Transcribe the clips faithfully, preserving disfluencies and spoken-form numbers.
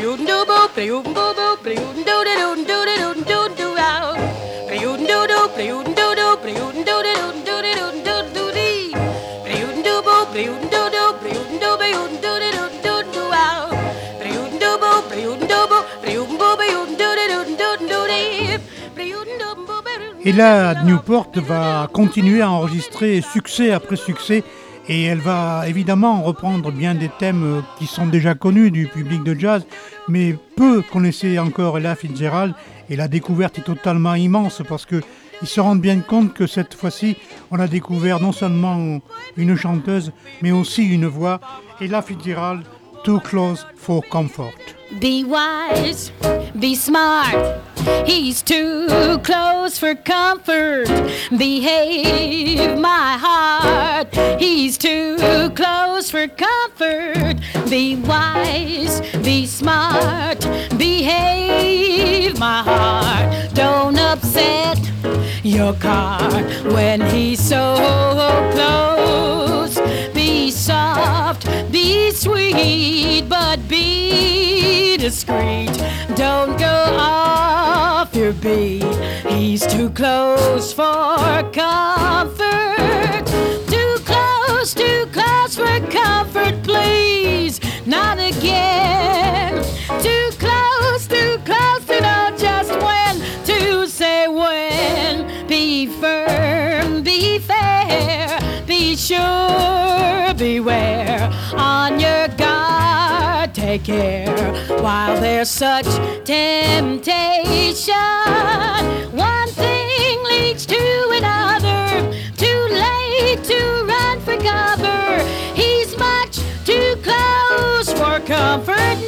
Et là, Newport va continuer à enregistrer succès après succès et elle va évidemment reprendre bien des thèmes qui sont déjà connus du public de jazz, mais peu connaissaient encore Ella Fitzgerald et la découverte est totalement immense parce qu'ils se rendent bien compte que cette fois-ci, on a découvert non seulement une chanteuse, mais aussi une voix, Ella Fitzgerald, Too Close for Comfort. Be wise, be smart, he's too close for comfort. Behave, my heart, he's too close for comfort. Be wise, be smart, behave, my heart. Don't upset your car when he's so close. Be soft, be sweet, but be discreet. Don't go off your beat. He's too close for comfort. Too close, too close for comfort, please. Not again. Too close, too close to know just when to say when. Be firm, be fair, be sure, beware. On your guard, take care while there's such temptation. One thing leads to another. Too late to run for cover. He's much too close for comfort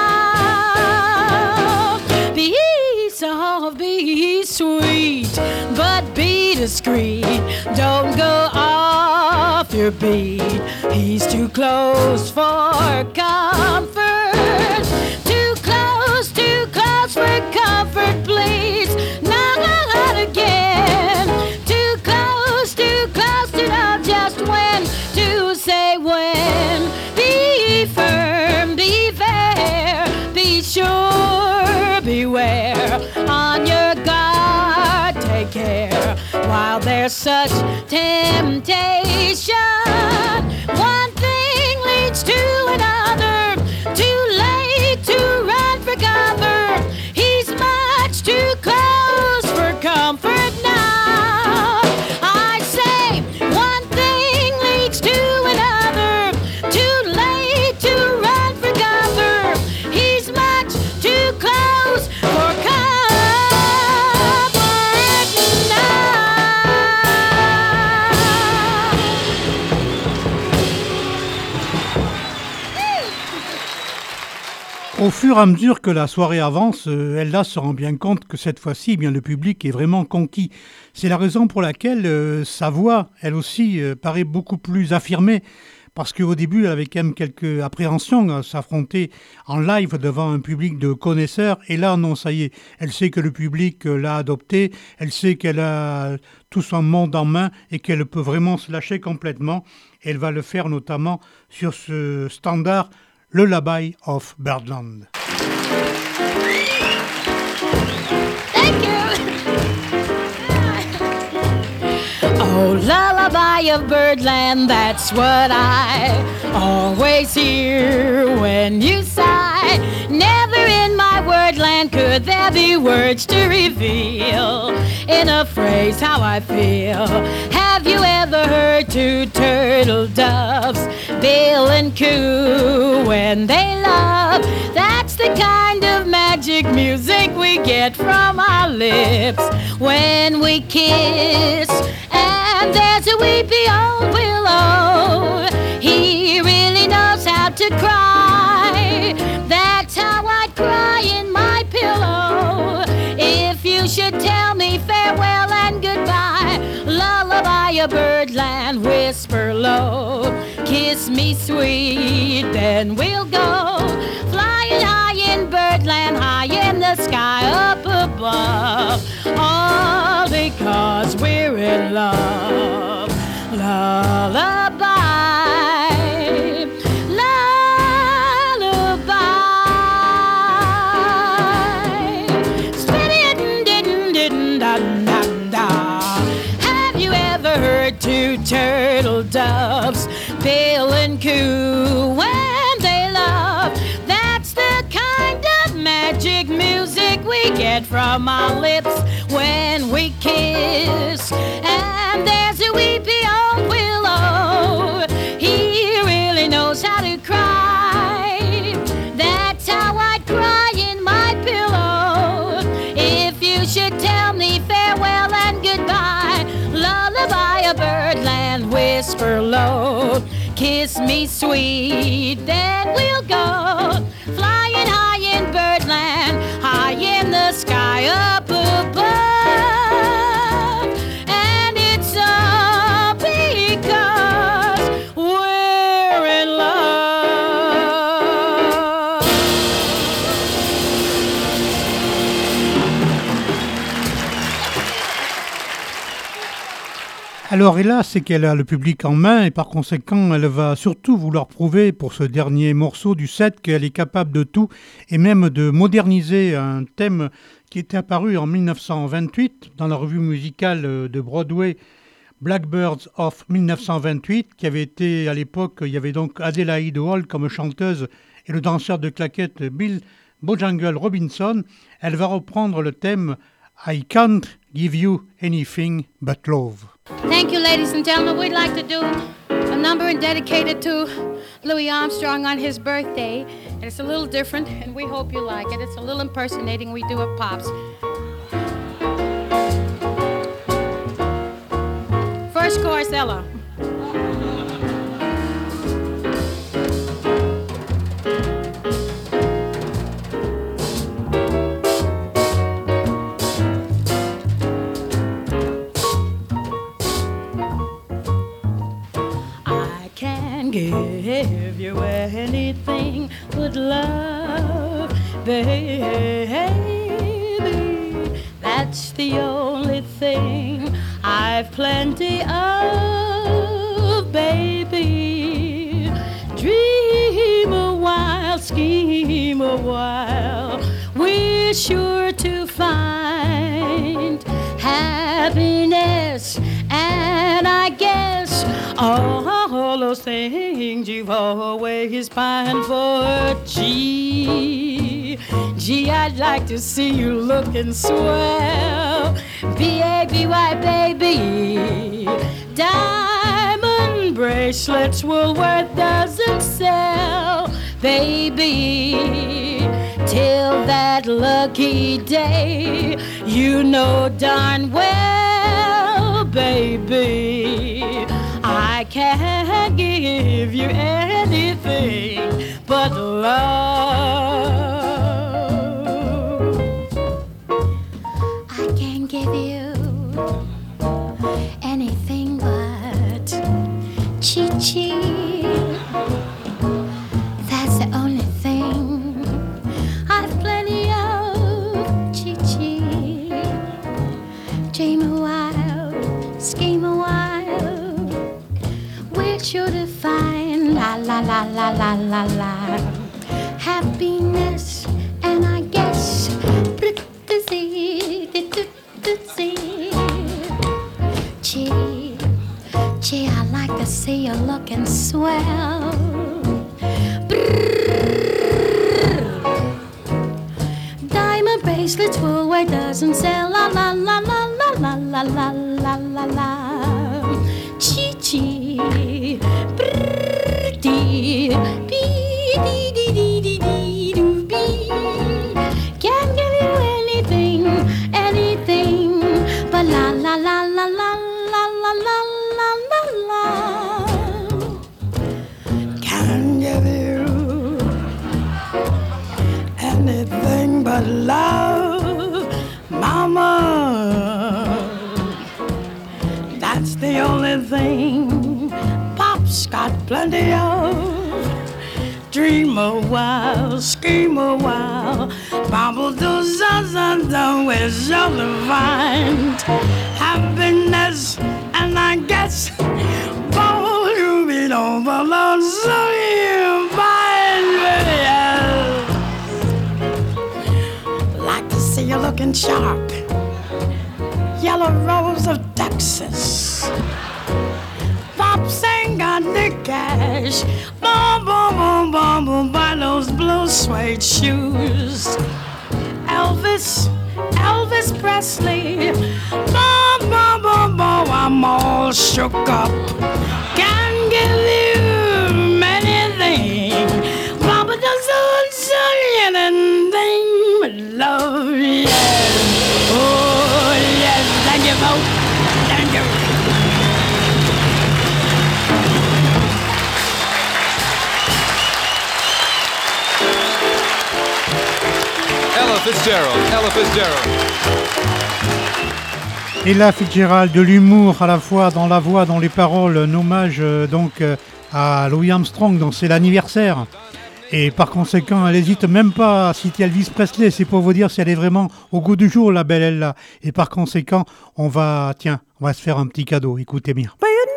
now. Be soft, be sweet, but be discreet. Don't go off your beat. He's too close for comfort. Too close, too close for comfort, please. Not again. Too close, too close to know just when to say when. Be firm, be fair, be sure, beware. On your guard, take care while there's such temptation. One thing leads to another. Too late to run for cover. He's much too close for comfort now. I say one thing leads to another. Too late to run for cover. He's much too close for comfort now. Au fur et à mesure que la soirée avance, euh, Ella se rend bien compte que cette fois-ci, eh bien, le public est vraiment conquis. C'est la raison pour laquelle euh, sa voix, elle aussi, euh, paraît beaucoup plus affirmée. Parce qu'au début, elle avait quand même quelques appréhensions à s'affronter en live devant un public de connaisseurs. Et là, non, ça y est, elle sait que le public euh, l'a adoptée. Elle sait qu'elle a tout son monde en main et qu'elle peut vraiment se lâcher complètement. Elle va le faire notamment sur ce standard Lullaby of Birdland. Thank you. Oh, lullaby of Birdland, that's what I always hear when you sigh. Never in my wordland could there be words to reveal in a phrase how I feel. Have you ever heard two turtle doves bill and coo when they love? That's the kind of magic music we get from our lips when we kiss. And there's a weepy old willow, he really knows how to cry. That's how I'd cry in my pillow if you should tell me farewell and goodbye. Lullaby of Birdland, whisper low, kiss me sweet, then we'll go flying high in Birdland, high in the sky up above, all because we're in love. Lullaby, lullaby. sweat from our lips when we kiss. And there's a weepy old willow, he really knows how to cry. That's how I'd cry in my pillow if you should tell me farewell and goodbye. Lullaby of birdland, whisper low, kiss me sweet, then we'll go flying high in birdland, high in the sky up above. And it's all because we're in love. Alors, hélas, c'est qu'elle a le public en main et par conséquent, elle va surtout vouloir prouver pour ce dernier morceau du set qu'elle est capable de tout et même de moderniser un thème qui était apparu en mille neuf cent vingt-huit dans la revue musicale de Broadway Blackbirds of mille neuf cent vingt-huit, qui avait été à l'époque, il y avait donc Adelaide Hall comme chanteuse et le danseur de claquettes Bill Bojangle Robinson. Elle va reprendre le thème I Can't Give You Anything But Love. Thank you, ladies and gentlemen. We'd like to do a number dedicated to Louis Armstrong on his birthday. And it's a little different, and we hope you like it. It's a little impersonating we do of Pops. First chorus, Ella. Give you anything but love, baby. That's the only thing I've plenty of, baby. Dream a while, scheme a while, we're sure to find happiness. And I guess all those things you've always pined for. Gee, gee, I'd like to see you looking swell. B A B Y, baby. Diamond bracelets Woolworth doesn't sell, baby. Till that lucky day, you know darn well, baby, I can't give you anything but love. I can't give you anything but chi-chi. That's the only thing I've plenty of, chi-chi. Dream a while, scheme a while, we're sure to find la la la la la la la happiness. And I guess gee, gee, I like to see you looking swell. Diamond bracelets Woolworth doesn't sell, la la la la la la la la la la la. Chi-chi, brrr-dee, bee-dee-dee-dee-dee-dee-doo-bee. Can't give you anything, anything but la la la la la la la la la la la. Can't give you anything but love, mama. That's the only thing Pop's got plenty of. Dream a while, scheme a while, bobble do za-za-da, we're sure to find happiness. And I guess bobble you beat over Lord, so you find me. Like to see you looking sharp, yellow rose of Texas. Pops ain't got the cash, boom, boom, boom, boom, boom, buy those blue suede shoes. Elvis, Elvis Presley. Boom, boom, boom, boom, I'm all shook up. Can give you many things. Papa doesn't say anything but love, yes. Oh, yes, thank you, folks. Thank you. Ella Fitzgerald, Ella Fitzgerald. Ella Fitzgerald, de l'humour à la fois dans la voix, dans les paroles, un hommage euh, donc euh, à Louis Armstrong, dont c'est l'anniversaire. Et par conséquent, elle n'hésite même pas à citer Elvis Presley. C'est pour vous dire si elle est vraiment au goût du jour, la belle Ella. Et par conséquent, on va, tiens, on va se faire un petit cadeau. Écoutez bien.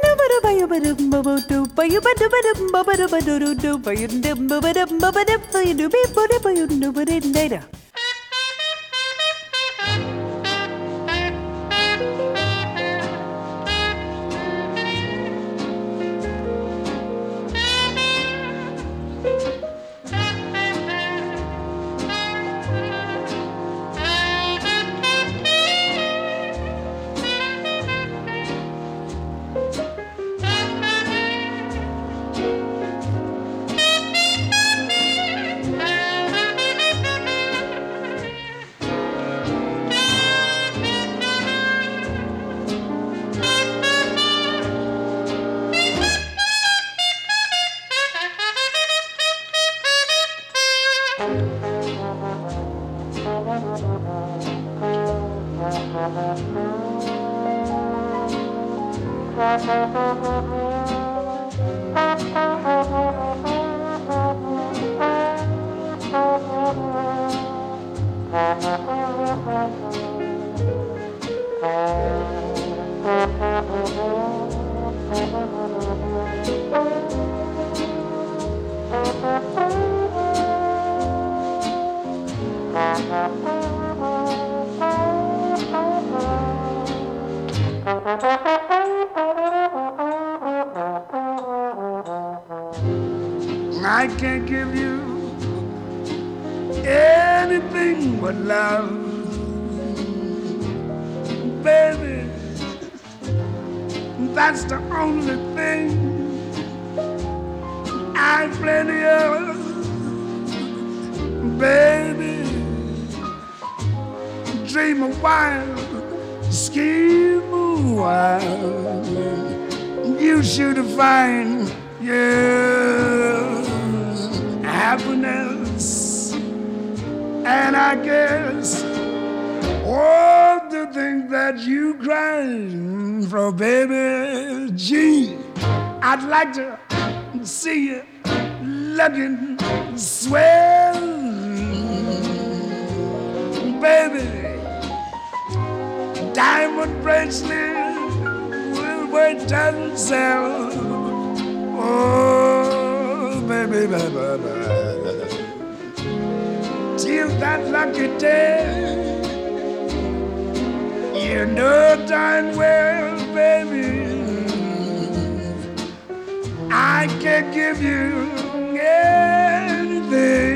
I can't give you anything but love, baby. That's the only thing I've plenty of, baby. Dream a while, scheme a while, you should find, yeah, happiness. And I guess all the things that you crying for, baby, gee, I'd like to see you looking swell, baby. Diamond bracelet will wait to sell. Oh, baby, baby, baby. Till that lucky day, you know darn well, baby, I can't give you anything